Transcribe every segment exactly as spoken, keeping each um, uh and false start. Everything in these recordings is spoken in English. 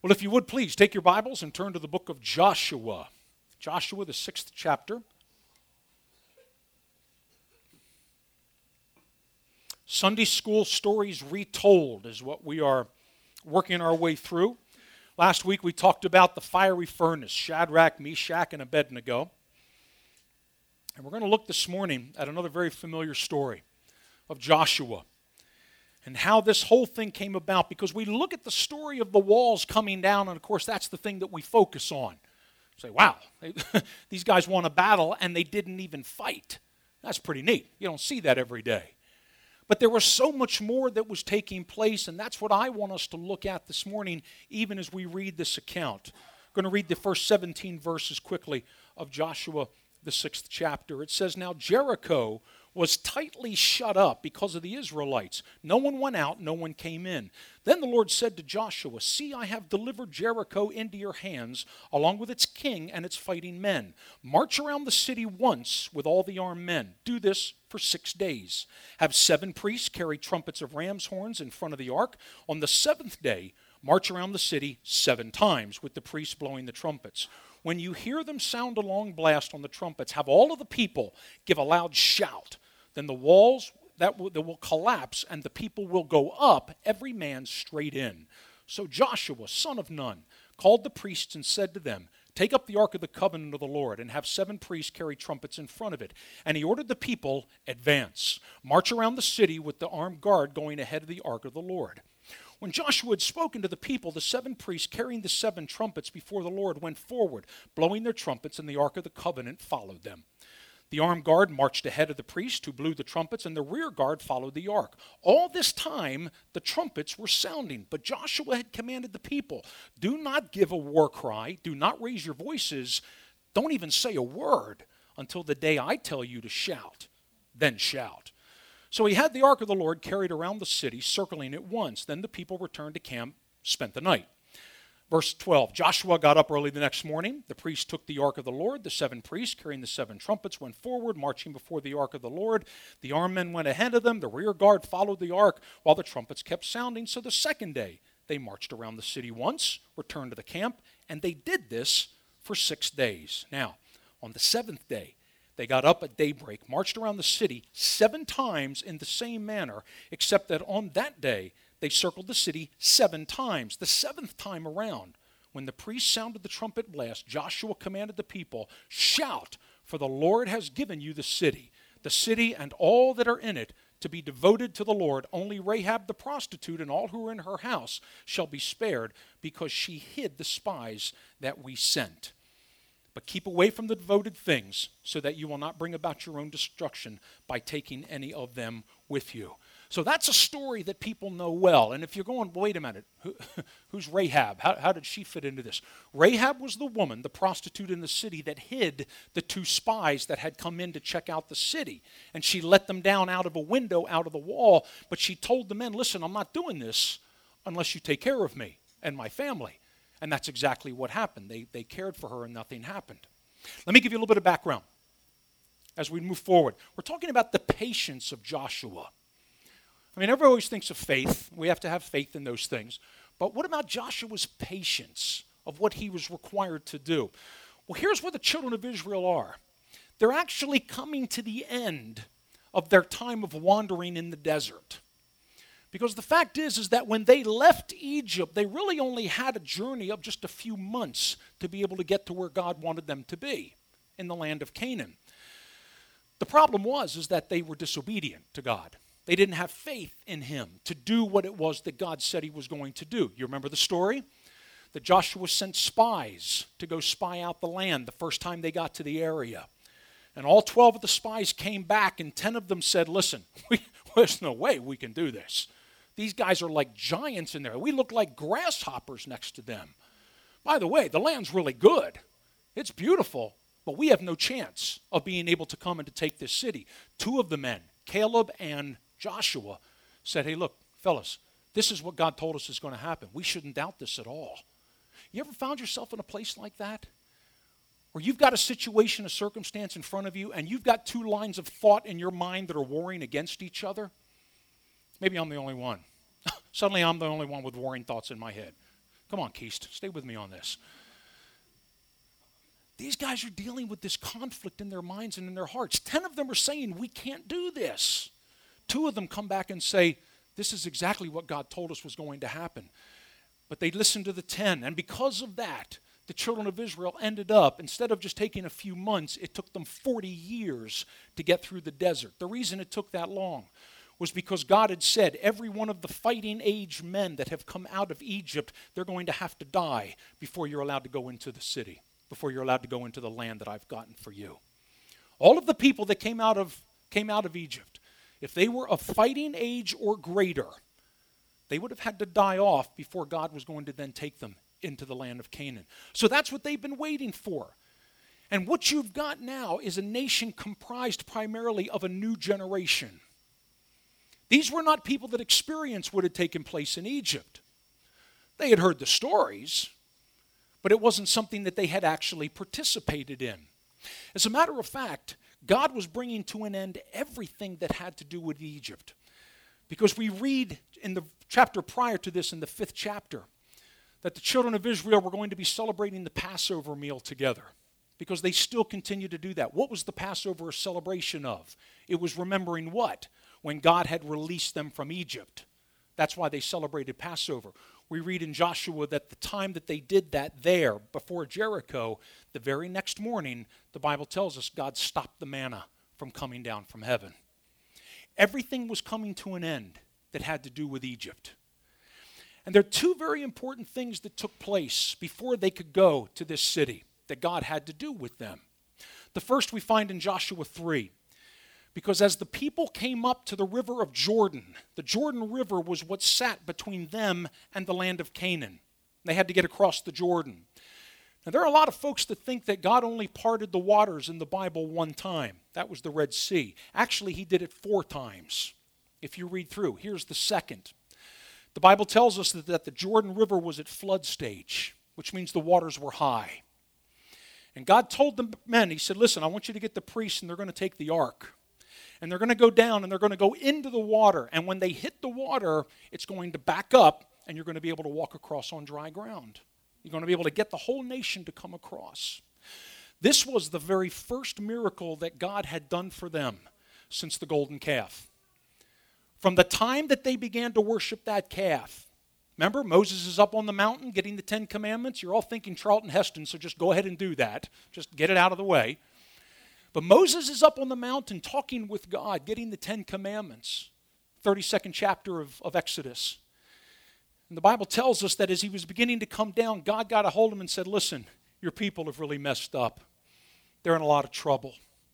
Well, if you would please take your Bibles and turn to the book of Joshua. Joshua, the sixth chapter. Sunday school stories retold is what we are working our way through. Last week we talked about the fiery furnace, Shadrach, Meshach, and Abednego. And we're going to look this morning at another very familiar story of Joshua and how this whole thing came about, because we look at the story of the walls coming down, and of course that's the thing that we focus on. Say, wow, they, these guys won a battle and they didn't even fight. That's pretty neat. You don't see that every day. But there was so much more that was taking place, and that's what I want us to look at this morning, even as we read this account. I'm going to read the first seventeen verses quickly of Joshua, the sixth chapter. It says, "Now Jericho was tightly shut up because of the Israelites. No one went out, no one came in. Then the Lord said to Joshua, 'See, I have delivered Jericho into your hands, along with its king and its fighting men. March around the city once with all the armed men. Do this for six days. Have seven priests carry trumpets of ram's horns in front of the ark. On the seventh day, march around the city seven times with the priests blowing the trumpets. When you hear them sound a long blast on the trumpets, have all of the people give a loud shout. Then the walls that will, that will collapse, and the people will go up, every man straight in.' So Joshua, son of Nun, called the priests and said to them, 'Take up the ark of the covenant of the Lord, and have seven priests carry trumpets in front of it.' And he ordered the people, 'Advance, march around the city with the armed guard going ahead of the ark of the Lord.' When Joshua had spoken to the people, the seven priests carrying the seven trumpets before the Lord went forward, blowing their trumpets, and the ark of the covenant followed them. The armed guard marched ahead of the priest who blew the trumpets, and the rear guard followed the ark. All this time, the trumpets were sounding, but Joshua had commanded the people, 'Do not give a war cry, do not raise your voices, don't even say a word until the day I tell you to shout, then shout.' So he had the ark of the Lord carried around the city, circling it once. Then the people returned to camp, spent the night." Verse twelve, "Joshua got up early the next morning. The priests took the ark of the Lord. The seven priests, carrying the seven trumpets, went forward, marching before the ark of the Lord. The armed men went ahead of them. The rear guard followed the ark, while the trumpets kept sounding. So the second day, they marched around the city once, returned to the camp, and they did this for six days. Now, on the seventh day, they got up at daybreak, marched around the city seven times in the same manner, except that on that day, they circled the city seven times. The seventh time around, when the priest sounded the trumpet blast, Joshua commanded the people, 'Shout, for the Lord has given you the city, the city and all that are in it, to be devoted to the Lord. Only Rahab the prostitute and all who are in her house shall be spared, because she hid the spies that we sent. But keep away from the devoted things, so that you will not bring about your own destruction by taking any of them with you.'" So that's a story that people know well. And if you're going, wait a minute, who, who's Rahab? How, how did she fit into this? Rahab was the woman, the prostitute in the city, that hid the two spies that had come in to check out the city. And she let them down out of a window, out of the wall. But she told the men, "Listen, I'm not doing this unless you take care of me and my family." And that's exactly what happened. They, they cared for her and nothing happened. Let me give you a little bit of background as we move forward. We're talking about the patience of Joshua. I mean, everybody always thinks of faith. We have to have faith in those things. But what about Joshua's patience of what he was required to do? Well, here's where the children of Israel are. They're actually coming to the end of their time of wandering in the desert. Because the fact is, is that when they left Egypt, they really only had a journey of just a few months to be able to get to where God wanted them to be, in the land of Canaan. The problem was, is that they were disobedient to God. They didn't have faith in him to do what it was that God said he was going to do. You remember the story? That Joshua sent spies to go spy out the land the first time they got to the area. And all twelve of the spies came back, and ten of them said, "Listen, we, there's no way we can do this. These guys are like giants in there. We look like grasshoppers next to them. By the way, the land's really good. It's beautiful, but we have no chance of being able to come and to take this city." Two of the men, Caleb and Joshua, said, "Hey, look, fellas, this is what God told us is going to happen. We shouldn't doubt this at all." You ever found yourself in a place like that? Where you've got a situation, a circumstance in front of you, and you've got two lines of thought in your mind that are warring against each other? Maybe I'm the only one. Suddenly I'm the only one with warring thoughts in my head. Come on, Keist, stay with me on this. These guys are dealing with this conflict in their minds and in their hearts. Ten of them are saying, we can't do this. Two of them come back and say, this is exactly what God told us was going to happen. But they listened to the ten, and because of that, the children of Israel ended up, instead of just taking a few months, it took them forty years to get through the desert. The reason it took that long was because God had said, every one of the fighting age men that have come out of Egypt, they're going to have to die before you're allowed to go into the city, before you're allowed to go into the land that I've gotten for you. All of the people that came out of, came out of Egypt, if they were of fighting age or greater, they would have had to die off before God was going to then take them into the land of Canaan. So that's what they've been waiting for. And what you've got now is a nation comprised primarily of a new generation. These were not people that experienced what had taken place in Egypt. They had heard the stories, but it wasn't something that they had actually participated in. As a matter of fact, God was bringing to an end everything that had to do with Egypt. Because we read in the chapter prior to this, in the fifth chapter, that the children of Israel were going to be celebrating the Passover meal together. Because they still continue to do that. What was the Passover a celebration of? It was remembering what? When God had released them from Egypt. That's why they celebrated Passover. We read in Joshua that the time that they did that there before Jericho, the very next morning, the Bible tells us God stopped the manna from coming down from heaven. Everything was coming to an end that had to do with Egypt. And there are two very important things that took place before they could go to this city that God had to do with them. The first we find in Joshua three. Because as the people came up to the river of Jordan, the Jordan River was what sat between them and the land of Canaan. They had to get across the Jordan. Now, there are a lot of folks that think that God only parted the waters in the Bible one time. That was the Red Sea. Actually, he did it four times. If you read through, here's the second. The Bible tells us that, that the Jordan River was at flood stage, which means the waters were high. And God told the men, he said, listen, I want you to get the priests and they're going to take the ark. And they're going to go down and they're going to go into the water. And when they hit the water, it's going to back up and you're going to be able to walk across on dry ground. You're going to be able to get the whole nation to come across. This was the very first miracle that God had done for them since the golden calf. From the time that they began to worship that calf, remember, Moses is up on the mountain getting the Ten Commandments. You're all thinking Charlton Heston, so just go ahead and do that. Just get it out of the way. But Moses is up on the mountain talking with God, getting the Ten Commandments, thirty-second chapter of, of Exodus. And the Bible tells us that as he was beginning to come down, God got a hold of him and said, listen, your people have really messed up. They're in a lot of trouble.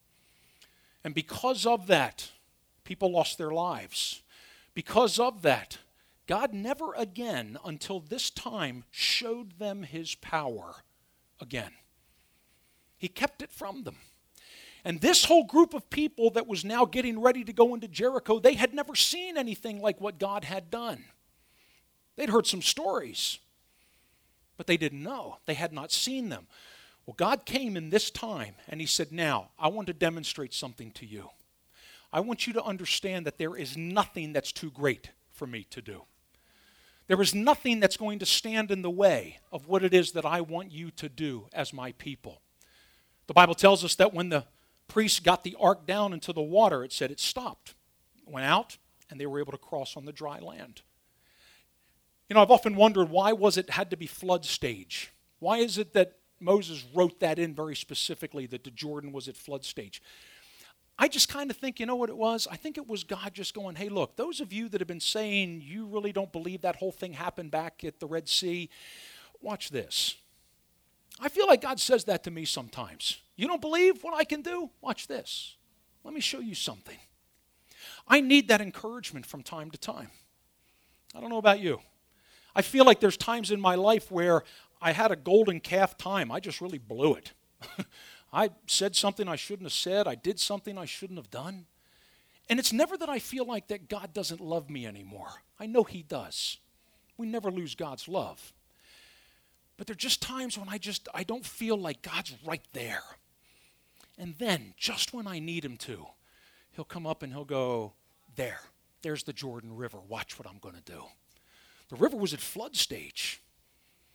And because of that, people lost their lives. Because of that, God never again, until this time, showed them his power again. He kept it from them. And this whole group of people that was now getting ready to go into Jericho, they had never seen anything like what God had done. They'd heard some stories, but they didn't know. They had not seen them. Well, God came in this time, and he said, now, I want to demonstrate something to you. I want you to understand that there is nothing that's too great for me to do. There is nothing that's going to stand in the way of what it is that I want you to do as my people. The Bible tells us that when the priests got the ark down into the water, it said it stopped, went out, and they were able to cross on the dry land. You know, I've often wondered, why was it had to be flood stage? Why is it that Moses wrote that in very specifically, that the Jordan was at flood stage? I just kind of think, you know what it was? I think it was God just going, hey, look, those of you that have been saying you really don't believe that whole thing happened back at the Red Sea, watch this. I feel like God says that to me sometimes. You don't believe what I can do? Watch this. Let me show you something. I need that encouragement from time to time. I don't know about you. I feel like there's times in my life where I had a golden calf time. I just really blew it. I said something I shouldn't have said. I did something I shouldn't have done. And it's never that I feel like that God doesn't love me anymore. I know he does. We never lose God's love. But there are just times when I just, I don't feel like God's right there. And then, just when I need him to, he'll come up and he'll go, there, there's the Jordan River. Watch what I'm going to do. The river was at flood stage.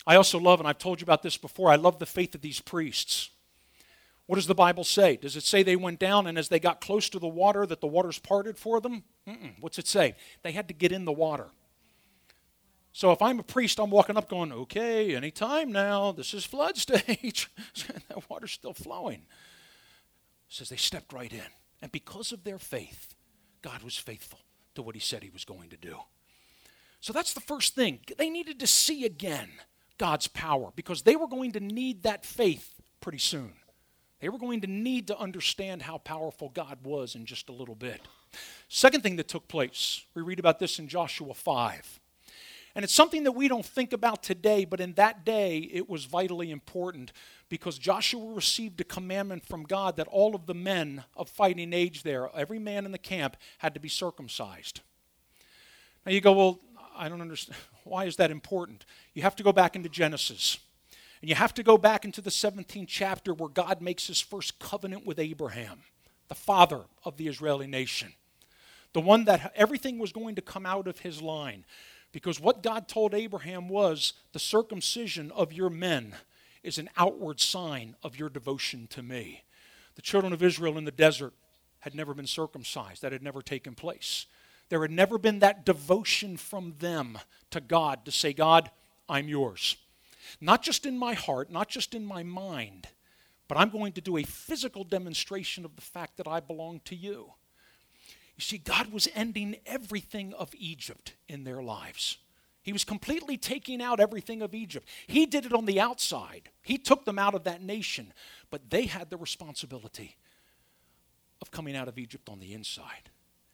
I also love, and I've told you about this before, I love the faith of these priests. What does the Bible say? Does it say they went down and as they got close to the water that the waters parted for them? Mm-mm. What's it say? They had to get in the water. So if I'm a priest, I'm walking up going, okay, anytime now, this is flood stage. That water's still flowing. It says they stepped right in. And because of their faith, God was faithful to what he said he was going to do. So that's the first thing. They needed to see again God's power because they were going to need that faith pretty soon. They were going to need to understand how powerful God was in just a little bit. Second thing that took place, we read about this in Joshua five. And it's something that we don't think about today, but in that day it was vitally important because Joshua received a commandment from God that all of the men of fighting age there, every man in the camp, had to be circumcised. Now you go, well, I don't understand. Why is that important? You have to go back into Genesis. And you have to go back into the seventeenth chapter where God makes his first covenant with Abraham, the father of the Israeli nation. The one that everything was going to come out of his line. Because what God told Abraham was, the circumcision of your men is an outward sign of your devotion to me. The children of Israel in the desert had never been circumcised. That had never taken place. There had never been that devotion from them to God to say, God, I'm yours. Not just in my heart, not just in my mind, but I'm going to do a physical demonstration of the fact that I belong to you. You see, God was ending everything of Egypt in their lives. He was completely taking out everything of Egypt. He did it on the outside. He took them out of that nation. But they had the responsibility of coming out of Egypt on the inside.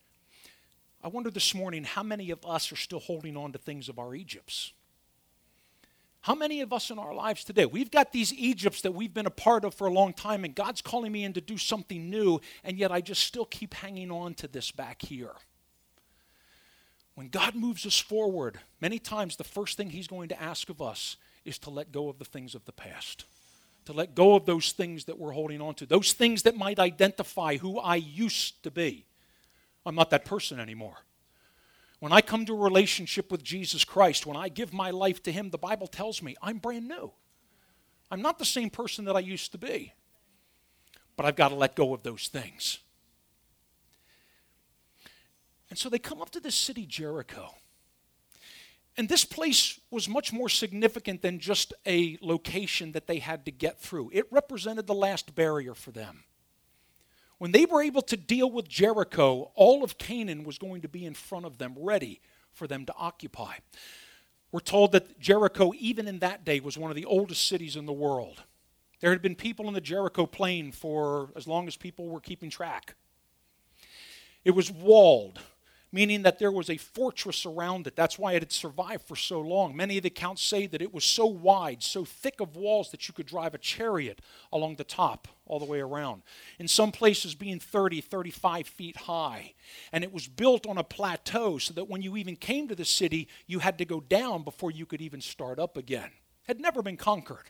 I wonder this morning how many of us are still holding on to things of our Egypts? How many of us in our lives today, we've got these Egypts that we've been a part of for a long time, and God's calling me in to do something new, and yet I just still keep hanging on to this back here. When God moves us forward, many times the first thing he's going to ask of us is to let go of the things of the past, to let go of those things that we're holding on to, those things that might identify who I used to be. I'm not that person anymore. When I come to a relationship with Jesus Christ, when I give my life to him, the Bible tells me I'm brand new. I'm not the same person that I used to be. But I've got to let go of those things. And so they come up to this city, Jericho. And this place was much more significant than just a location that they had to get through. It represented the last barrier for them. When they were able to deal with Jericho, all of Canaan was going to be in front of them, ready for them to occupy. We're told that Jericho, even in that day, was one of the oldest cities in the world. There had been people in the Jericho plain for as long as people were keeping track. It was walled, meaning that there was a fortress around it. That's why it had survived for so long. Many of the accounts say that it was so wide, so thick of walls that you could drive a chariot along the top all the way around. In some places being thirty, thirty-five feet high. And it was built on a plateau so that when you even came to the city, you had to go down before you could even start up again. Had never been conquered.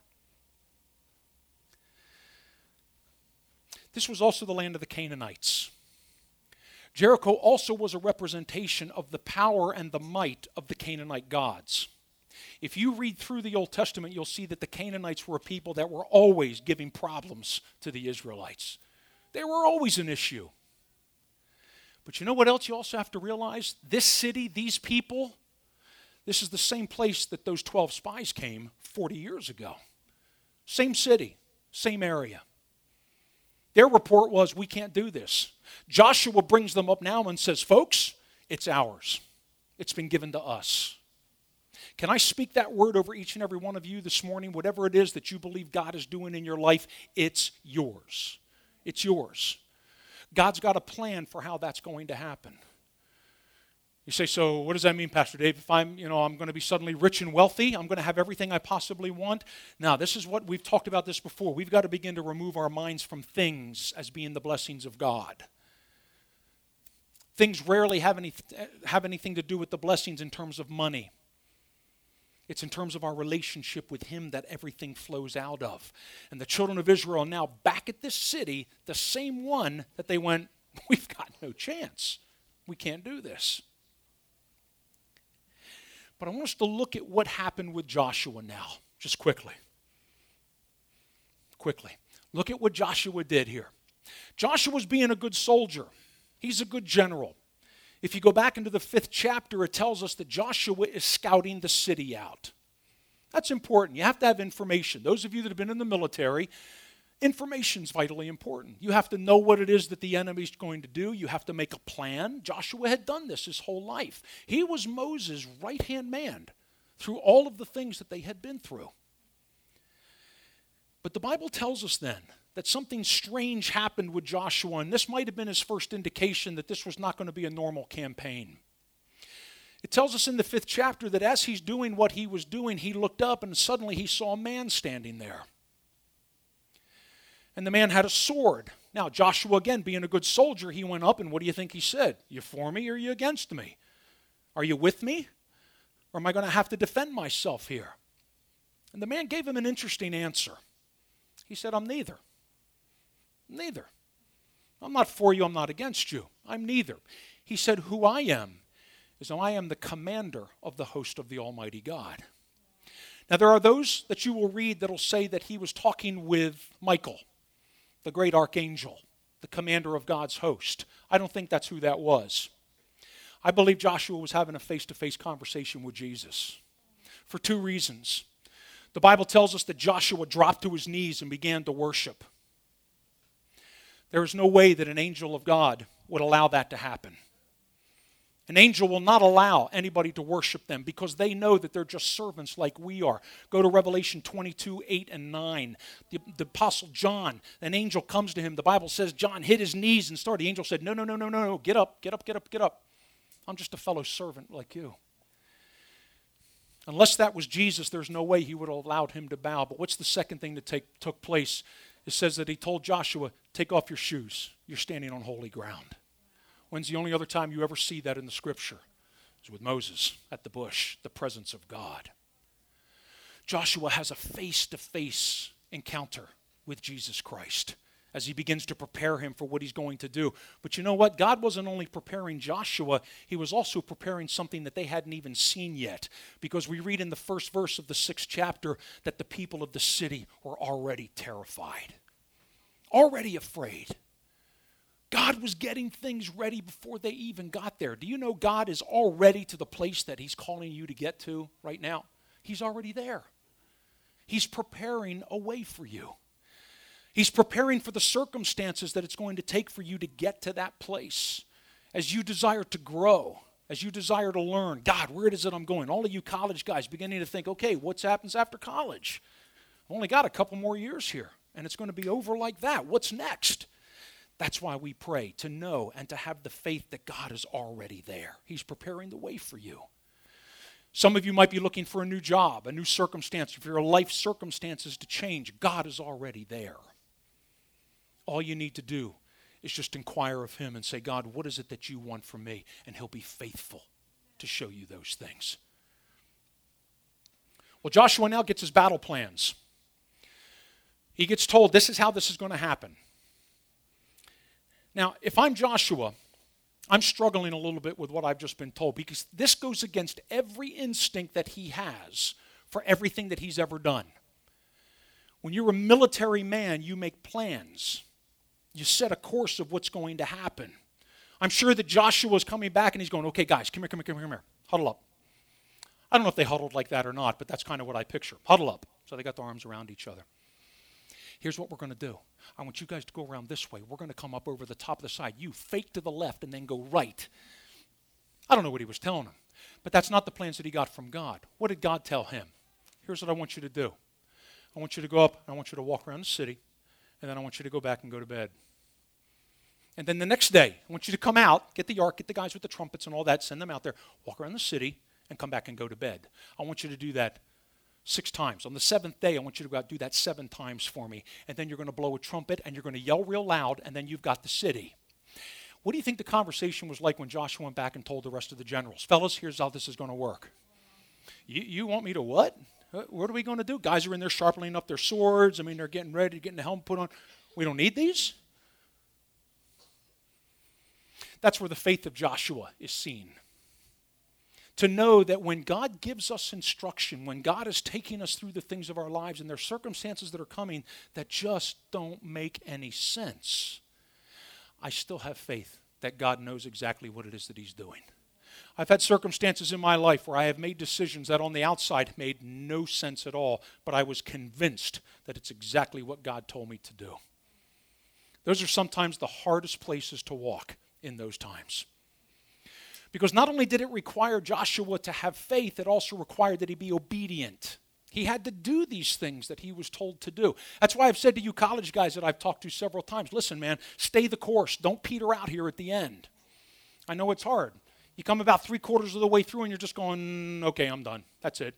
This was also the land of the Canaanites. Jericho also was a representation of the power and the might of the Canaanite gods. If you read through the Old Testament, you'll see that the Canaanites were a people that were always giving problems to the Israelites. They were always an issue. But you know what else you also have to realize? This city, these people, this is the same place that those twelve spies came forty years ago. Same city, same area. Their report was, we can't do this. Joshua brings them up now and says, folks, it's ours. It's been given to us. Can I speak that word over each and every one of you this morning? Whatever it is that you believe God is doing in your life, it's yours. It's yours. God's got a plan for how that's going to happen. You say, so what does that mean, Pastor Dave? If I'm, you know, I'm going to be suddenly rich and wealthy, I'm going to have everything I possibly want. Now, this is what we've talked about this before. We've got to begin to remove our minds from things as being the blessings of God. Things rarely have any have anything to do with the blessings in terms of money. It's in terms of our relationship with him that everything flows out of. And the children of Israel are now back at this city, the same one that they went, we've got no chance. We can't do this. But I want us to look at what happened with Joshua now. Just quickly. Quickly. Look at what Joshua did here. Joshua's being a good soldier. He's a good general. If you go back into the fifth chapter, it tells us that Joshua is scouting the city out. That's important. You have to have information. Those of you that have been in the military, information is vitally important. You have to know what it is that the enemy's going to do. You have to make a plan. Joshua had done this his whole life. He was Moses' right-hand man through all of the things that they had been through. But the Bible tells us then that something strange happened with Joshua, and this might have been his first indication that this was not going to be a normal campaign. It tells us in the fifth chapter that as he's doing what he was doing, he looked up and suddenly he saw a man standing there. And the man had a sword. Now, Joshua, again, being a good soldier, he went up and what do you think he said? You for me or are you against me? Are you with me? Or am I going to have to defend myself here? And the man gave him an interesting answer. He said, I'm neither. Neither. I'm not for you, I'm not against you. I'm neither. He said, who I am is I am the commander of the host of the Almighty God. Now there are those that you will read that will say that he was talking with Michael, the great archangel, the commander of God's host. I don't think that's who that was. I believe Joshua was having a face-to-face conversation with Jesus for two reasons. The Bible tells us that Joshua dropped to his knees and began to worship. There is no way that an angel of God would allow that to happen. An angel will not allow anybody to worship them because they know that they're just servants like we are. Go to Revelation twenty-two, eight and nine. The, the Apostle John, an angel comes to him. The Bible says John hit his knees and started. The angel said, no, no, no, no, no, no. Get up, get up, get up, get up. I'm just a fellow servant like you. Unless that was Jesus, there's no way he would have allowed him to bow. But what's the second thing that take, took place? It says that he told Joshua, take off your shoes. You're standing on holy ground. When's the only other time you ever see that in the Scripture? It was with Moses at the bush, the presence of God. Joshua has a face-to-face encounter with Jesus Christ as he begins to prepare him for what he's going to do. But you know what? God wasn't only preparing Joshua, he was also preparing something that they hadn't even seen yet. Because we read in the first verse of the sixth chapter that the people of the city were already terrified, already afraid. God was getting things ready before they even got there. Do you know God is already to the place that he's calling you to get to right now? He's already there. He's preparing a way for you. He's preparing for the circumstances that it's going to take for you to get to that place. As you desire to grow, as you desire to learn, God, where is it I'm going? All of you college guys beginning to think, okay, what happens after college? I've only got a couple more years here, and it's going to be over like that. What's next? That's why we pray, to know and to have the faith that God is already there. He's preparing the way for you. Some of you might be looking for a new job, a new circumstance, for your life circumstances to change. God is already there. All you need to do is just inquire of him and say, God, what is it that you want from me? And he'll be faithful to show you those things. Well, Joshua now gets his battle plans. He gets told, this is how this is going to happen. Now, if I'm Joshua, I'm struggling a little bit with what I've just been told because this goes against every instinct that he has for everything that he's ever done. When you're a military man, you make plans. You set a course of what's going to happen. I'm sure that Joshua is coming back and he's going, okay, guys, come here, come here, come here, come here. Huddle up. I don't know if they huddled like that or not, but that's kind of what I picture. Huddle up. So they got their arms around each other. Here's what we're going to do. I want you guys to go around this way. We're going to come up over the top of the side. You fake to the left and then go right. I don't know what he was telling him, but that's not the plans that he got from God. What did God tell him? Here's what I want you to do. I want you to go up, and I want you to walk around the city, and then I want you to go back and go to bed. And then the next day, I want you to come out, get the ark, get the guys with the trumpets and all that, send them out there, walk around the city, and come back and go to bed. I want you to do that six times. On the seventh day, I want you to go out and do that seven times for me. And then you're going to blow a trumpet, and you're going to yell real loud, and then you've got the city. What do you think the conversation was like when Joshua went back and told the rest of the generals? Fellas, here's how this is going to work. You, you want me to what? What are we going to do? Guys are in there sharpening up their swords. I mean, they're getting ready, getting the helmet put on. We don't need these? That's where the faith of Joshua is seen. To know that when God gives us instruction, when God is taking us through the things of our lives and there are circumstances that are coming that just don't make any sense, I still have faith that God knows exactly what it is that he's doing. I've had circumstances in my life where I have made decisions that on the outside made no sense at all, but I was convinced that it's exactly what God told me to do. Those are sometimes the hardest places to walk in those times. Because not only did it require Joshua to have faith, it also required that he be obedient. He had to do these things that he was told to do. That's why I've said to you college guys that I've talked to several times, listen, man, stay the course. Don't peter out here at the end. I know it's hard. You come about three quarters of the way through and you're just going, okay, I'm done. That's it.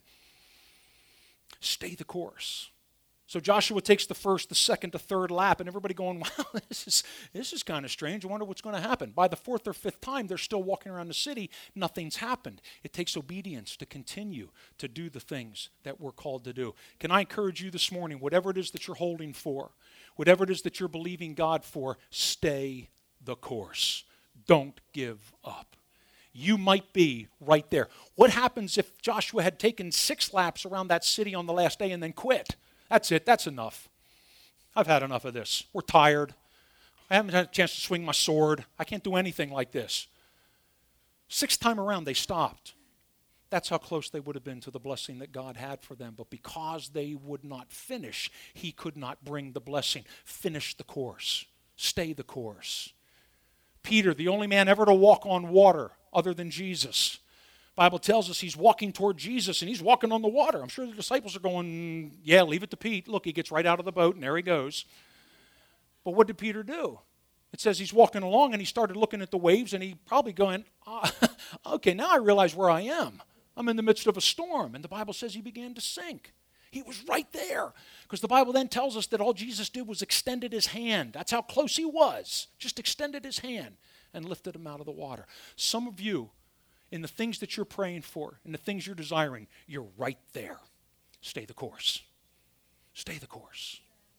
Stay the course. So Joshua takes the first, the second, the third lap, and everybody going, wow, this is this is kind of strange. I wonder what's going to happen. By the fourth or fifth time, they're still walking around the city. Nothing's happened. It takes obedience to continue to do the things that we're called to do. Can I encourage you this morning, whatever it is that you're holding for, whatever it is that you're believing God for, stay the course. Don't give up. You might be right there. What happens if Joshua had taken six laps around that city on the last day and then quit? That's it. That's enough. I've had enough of this. We're tired. I haven't had a chance to swing my sword. I can't do anything like this. Sixth time around, they stopped. That's how close they would have been to the blessing that God had for them. But because they would not finish, he could not bring the blessing. Finish the course. Stay the course. Peter, the only man ever to walk on water other than Jesus, Bible tells us he's walking toward Jesus and he's walking on the water. I'm sure the disciples are going, yeah, leave it to Pete. Look, he gets right out of the boat and there he goes. But what did Peter do? It says he's walking along and he started looking at the waves and he probably going, oh, okay, now I realize where I am. I'm in the midst of a storm. And the Bible says he began to sink. He was right there. Because the Bible then tells us that all Jesus did was extended his hand. That's how close he was. Just extended his hand and lifted him out of the water. Some of you, in the things that you're praying for, in the things you're desiring, you're right there. Stay the course. Stay the course.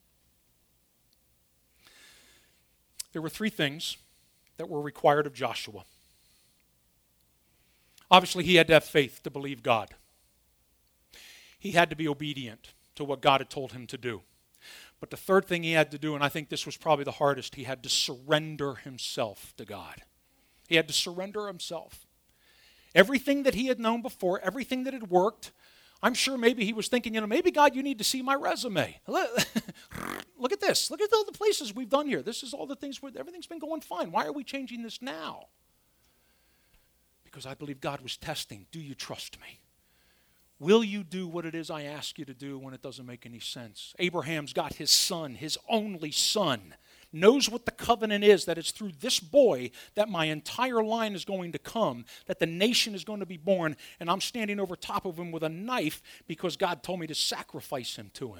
There were three things that were required of Joshua. Obviously, he had to have faith to believe God. He had to be obedient to what God had told him to do. But the third thing he had to do, and I think this was probably the hardest, he had to surrender himself to God. He had to surrender himself. Everything that he had known before, everything that had worked, I'm sure maybe he was thinking, you know, maybe God, you need to see my resume. Look at this. Look at all the places we've done here. This is all the things, where everything's been going fine. Why are we changing this now? Because I believe God was testing. Do you trust me? Will you do what it is I ask you to do when it doesn't make any sense? Abraham's got his son, his only son, knows what the covenant is, that it's through this boy that my entire line is going to come, that the nation is going to be born, and I'm standing over top of him with a knife because God told me to sacrifice him to him.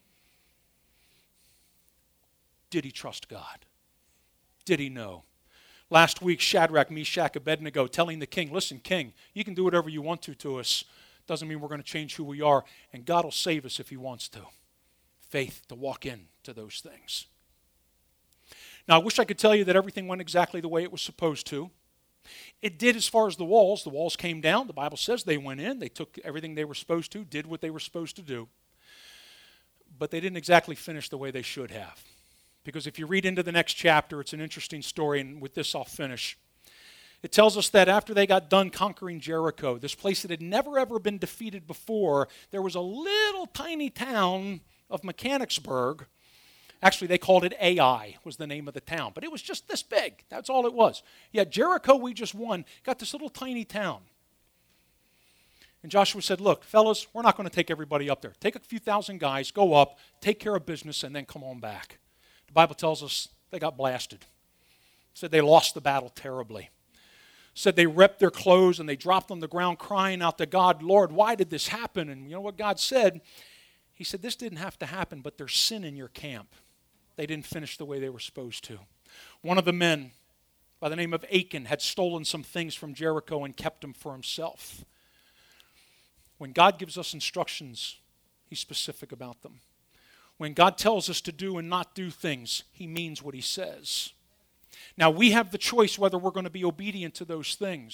Did he trust God? Did he know? Last week, Shadrach, Meshach, Abednego telling the king, listen, king, you can do whatever you want to to us. Doesn't mean we're going to change who we are, and God will save us if he wants to. Faith to walk into those things. Now, I wish I could tell you that everything went exactly the way it was supposed to. It did as far as the walls. The walls came down. The Bible says they went in. They took everything they were supposed to, did what they were supposed to do. But they didn't exactly finish the way they should have. Because if you read into the next chapter, it's an interesting story, and with this I'll finish. It tells us that after they got done conquering Jericho, this place that had never ever been defeated before, there was a little tiny town of Mechanicsburg. Actually, they called it Ai, was the name of the town. But it was just this big. That's all it was. Yeah, Jericho, we just won. Got this little tiny town. And Joshua said, look, fellas, we're not going to take everybody up there. Take a few thousand guys, go up, take care of business, and then come on back. The Bible tells us they got blasted. It said they lost the battle terribly. It said they ripped their clothes and they dropped on the ground crying out to God, Lord, why did this happen? And you know what God said? He said, this didn't have to happen, but there's sin in your camp. They didn't finish the way they were supposed to. One of the men, by the name of Achan, had stolen some things from Jericho and kept them for himself. When God gives us instructions, he's specific about them. When God tells us to do and not do things, he means what he says. Now, we have the choice whether we're going to be obedient to those things,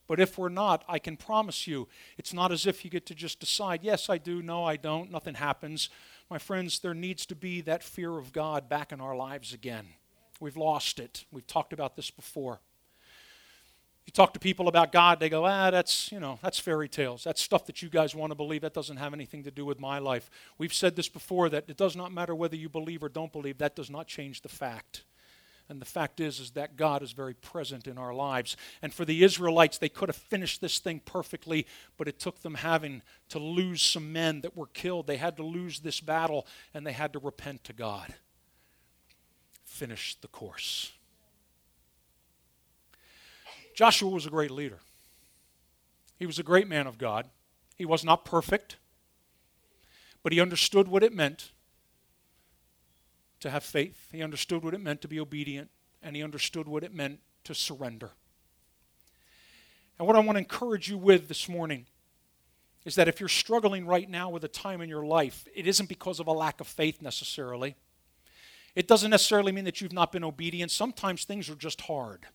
But if we're not, I can promise you, it's not as if you get to just decide, yes, I do, no, I don't, nothing happens. My friends, there needs to be that fear of God back in our lives again. We've lost it. We've talked about this before. You talk to people about God, they go, ah, that's, you know, that's fairy tales. That's stuff that you guys want to believe. That doesn't have anything to do with my life. We've said this before, that it does not matter whether you believe or don't believe. That does not change the fact. And the fact is, is that God is very present in our lives. And for the Israelites, they could have finished this thing perfectly, but it took them having to lose some men that were killed. They had to lose this battle, and they had to repent to God. Finish the course. Joshua was a great leader. He was a great man of God. He was not perfect, but he understood what it meant to have faith. He understood what it meant to be obedient, and he understood what it meant to surrender. And what I want to encourage you with this morning is that if you're struggling right now with a time in your life, it isn't because of a lack of faith necessarily. It doesn't necessarily mean that you've not been obedient. Sometimes things are just hard.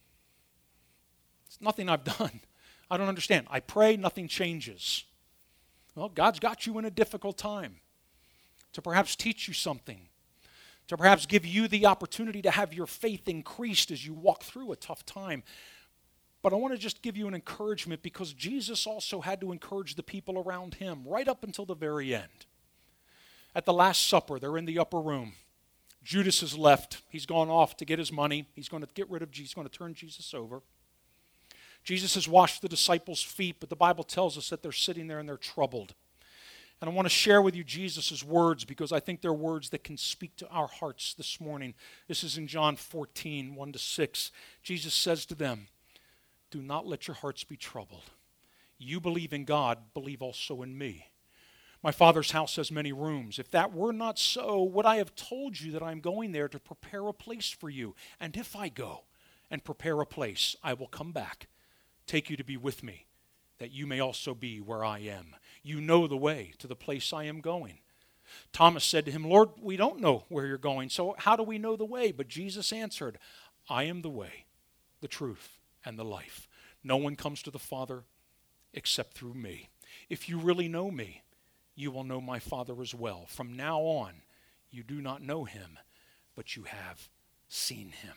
It's nothing I've done. I don't understand. I pray, nothing changes. Well, God's got you in a difficult time to perhaps teach you something, to perhaps give you the opportunity to have your faith increased as you walk through a tough time. But I want to just give you an encouragement, because Jesus also had to encourage the people around him right up until the very end. At the Last Supper, they're in the upper room. Judas has left. He's gone off to get his money. He's going to get rid of Jesus. He's going to turn Jesus over. Jesus has washed the disciples' feet, but the Bible tells us that they're sitting there and they're troubled. And I want to share with you Jesus' words, because I think they're words that can speak to our hearts this morning. This is in John fourteen, one to six. Jesus says to them, "Do not let your hearts be troubled. You believe in God, believe also in me. My Father's house has many rooms. If that were not so, would I have told you that I am going there to prepare a place for you? And if I go and prepare a place, I will come back, take you to be with me, that you may also be where I am. You know the way to the place I am going." Thomas said to him, "Lord, we don't know where you're going, so how do we know the way?" But Jesus answered, "I am the way, the truth, and the life. No one comes to the Father except through me. If you really know me, you will know my Father as well. From now on, you do not know him, but you have seen him."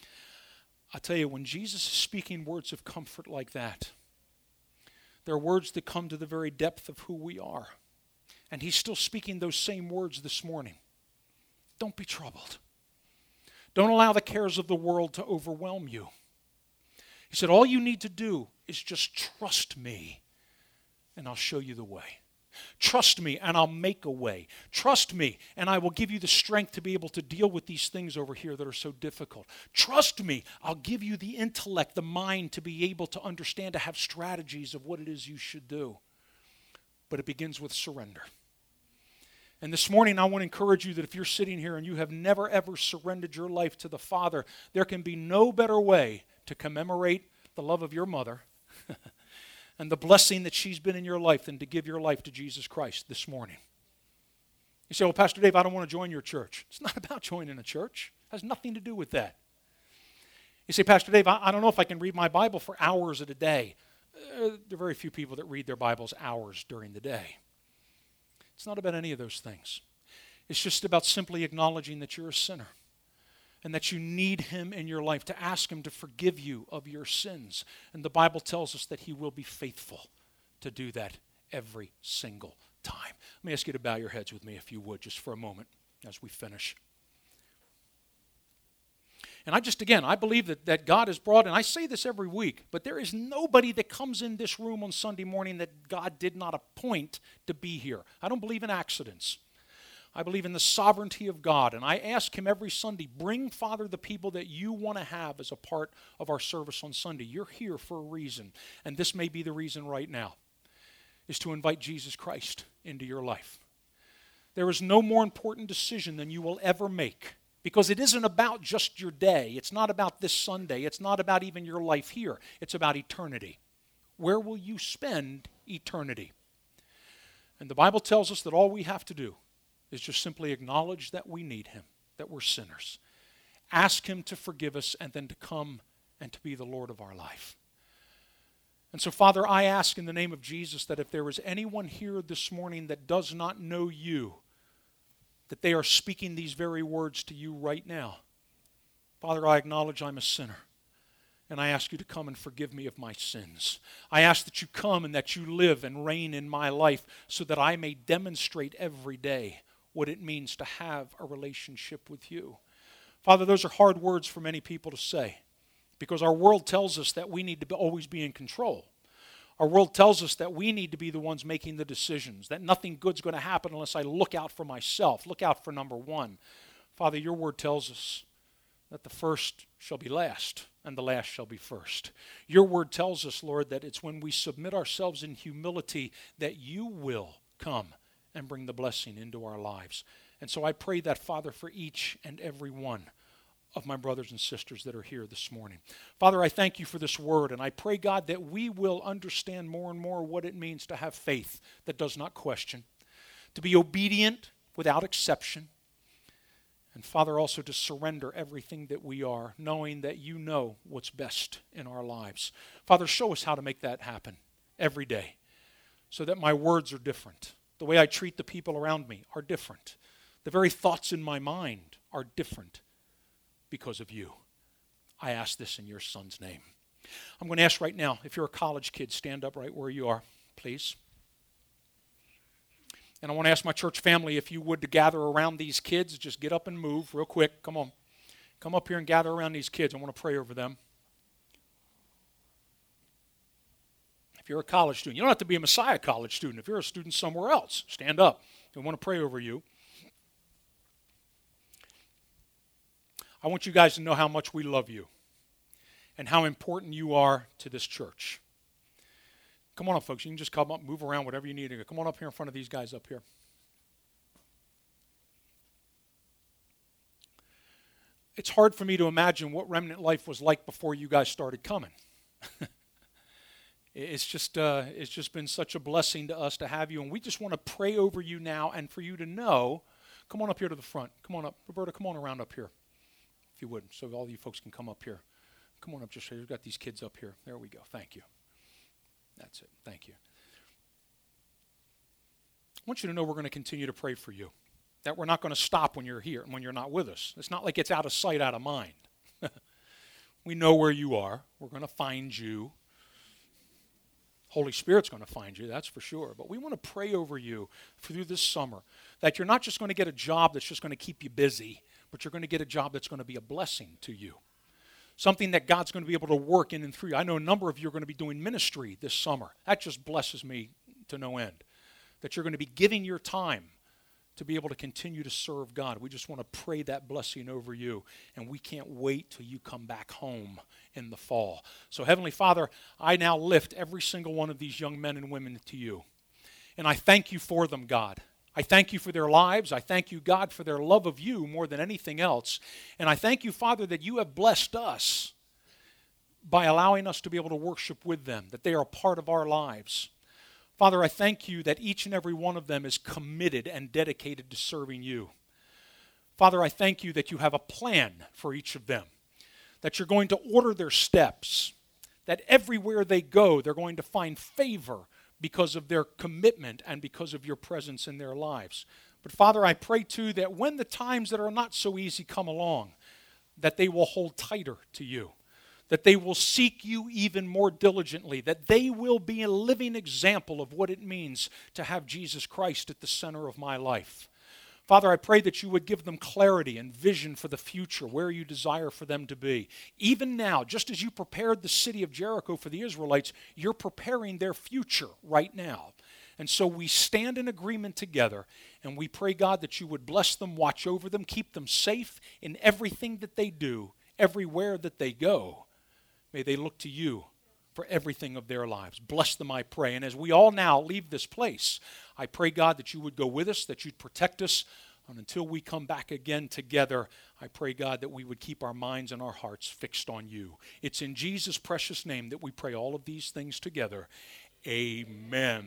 I tell you, when Jesus is speaking words of comfort like that, they're words that come to the very depth of who we are. And he's still speaking those same words this morning. Don't be troubled. Don't allow the cares of the world to overwhelm you. He said, all you need to do is just trust me, and I'll show you the way. Trust me, and I'll make a way. Trust me, and I will give you the strength to be able to deal with these things over here that are so difficult. Trust me, I'll give you the intellect, the mind to be able to understand, to have strategies of what it is you should do. But it begins with surrender. And this morning, I want to encourage you that if you're sitting here and you have never, ever surrendered your life to the Father, there can be no better way to commemorate the love of your mother and the blessing that she's been in your life than to give your life to Jesus Christ this morning. You say, well, Pastor Dave, I don't want to join your church. It's not about joining a church. It has nothing to do with that. You say, Pastor Dave, I, I don't know if I can read my Bible for hours at a day. Uh, there are very few people that read their Bibles hours during the day. It's not about any of those things. It's just about simply acknowledging that you're a sinner and that you need him in your life, to ask him to forgive you of your sins. And the Bible tells us that he will be faithful to do that every single time. Let me ask you to bow your heads with me, if you would, just for a moment as we finish. And I just, again, I believe that, that God has brought, and I say this every week, but there is nobody that comes in this room on Sunday morning that God did not appoint to be here. I don't believe in accidents. I believe in the sovereignty of God, and I ask him every Sunday, bring, Father, the people that you want to have as a part of our service on Sunday. You're here for a reason, and this may be the reason right now, is to invite Jesus Christ into your life. There is no more important decision than you will ever make, because it isn't about just your day. It's not about this Sunday. It's not about even your life here. It's about eternity. Where will you spend eternity? And the Bible tells us that all we have to do is just simply acknowledge that we need him, that we're sinners. Ask him to forgive us, and then to come and to be the Lord of our life. And so, Father, I ask in the name of Jesus that if there is anyone here this morning that does not know you, that they are speaking these very words to you right now. Father, I acknowledge I'm a sinner, and I ask you to come and forgive me of my sins. I ask that you come and that you live and reign in my life so that I may demonstrate every day what it means to have a relationship with you. Father, those are hard words for many people to say, because our world tells us that we need to be, always be in control. Our world tells us that we need to be the ones making the decisions, that nothing good's going to happen unless I look out for myself, look out for number one. Father, your word tells us that the first shall be last and the last shall be first. Your word tells us, Lord, that it's when we submit ourselves in humility that you will come and bring the blessing into our lives. And so I pray that, Father, for each and every one of my brothers and sisters that are here this morning. Father, I thank you for this word, and I pray, God, that we will understand more and more what it means to have faith that does not question, to be obedient without exception, and Father, also to surrender everything that we are, knowing that you know what's best in our lives. Father, show us how to make that happen every day so that my words are different. The way I treat the people around me are different. The very thoughts in my mind are different because of you. I ask this in your Son's name. I'm going to ask right now, if you're a college kid, stand up right where you are, please. And I want to ask my church family, if you would, to gather around these kids. Just get up and move real quick. Come on. Come up here and gather around these kids. I want to pray over them. If you're a college student, you don't have to be a Messiah college student. If you're a student somewhere else, stand up. We want to pray over you. I want you guys to know how much we love you and how important you are to this church. Come on up, folks. You can just come up, move around, whatever you need to. Come on up here in front of these guys up here. It's hard for me to imagine what Remnant Life was like before you guys started coming. It's just, uh, it's just been such a blessing to us to have you, and we just want to pray over you now and for you to know. Come on up here to the front. Come on up. Roberta, come on around up here, if you would, so all you folks can come up here. Come on up just so we've got these kids up here. There we go. Thank you. That's it. Thank you. I want you to know we're going to continue to pray for you, that we're not going to stop when you're here and when you're not with us. It's not like it's out of sight, out of mind. We know where you are. We're going to find you. Holy Spirit's going to find you, that's for sure. But we want to pray over you through this summer, that you're not just going to get a job that's just going to keep you busy, but you're going to get a job that's going to be a blessing to you. Something that God's going to be able to work in and through you. I know a number of you are going to be doing ministry this summer. That just blesses me to no end. That you're going to be giving your time to be able to continue to serve God. We just want to pray that blessing over you, and we can't wait till you come back home in the fall. So Heavenly Father, I now lift every single one of these young men and women to you. And I thank you for them, God. I thank you for their lives. I thank you, God, for their love of you more than anything else. And I thank you, Father, that you have blessed us by allowing us to be able to worship with them, that they are a part of our lives. Father, I thank you that each and every one of them is committed and dedicated to serving you. Father, I thank you that you have a plan for each of them, that you're going to order their steps, that everywhere they go, they're going to find favor because of their commitment and because of your presence in their lives. But Father, I pray too that when the times that are not so easy come along, that they will hold tighter to you, that they will seek you even more diligently, that they will be a living example of what it means to have Jesus Christ at the center of my life. Father, I pray that you would give them clarity and vision for the future, where you desire for them to be. Even now, just as you prepared the city of Jericho for the Israelites, you're preparing their future right now. And so we stand in agreement together, and we pray, God, that you would bless them, watch over them, keep them safe in everything that they do, everywhere that they go. May they look to you for everything of their lives. Bless them, I pray. And as we all now leave this place, I pray, God, that you would go with us, that you'd protect us. And until we come back again together, I pray, God, that we would keep our minds and our hearts fixed on you. It's in Jesus' precious name that we pray all of these things together. Amen.